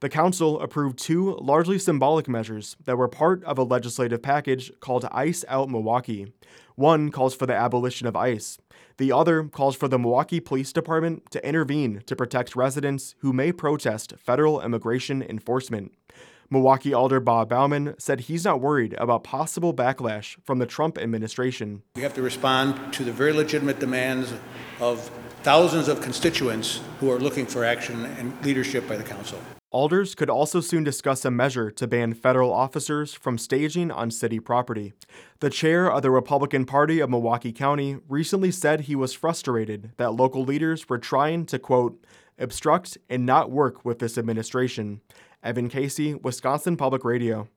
The council approved two largely symbolic measures that were part of a legislative package called ICE Out Milwaukee. One calls for the abolition of ICE. The other calls for the Milwaukee Police Department to intervene to protect residents who may protest federal immigration enforcement. Milwaukee Alder Bob Bauman said he's not worried about possible backlash from the Trump administration. We have to respond to the very legitimate demands of thousands of constituents who are looking for action and leadership by the council. Alders could also soon discuss a measure to ban federal officers from staging on city property. The chair of the Republican Party of Milwaukee County recently said he was frustrated that local leaders were trying to, quote, obstruct and not work with this administration. Evan Casey, Wisconsin Public Radio.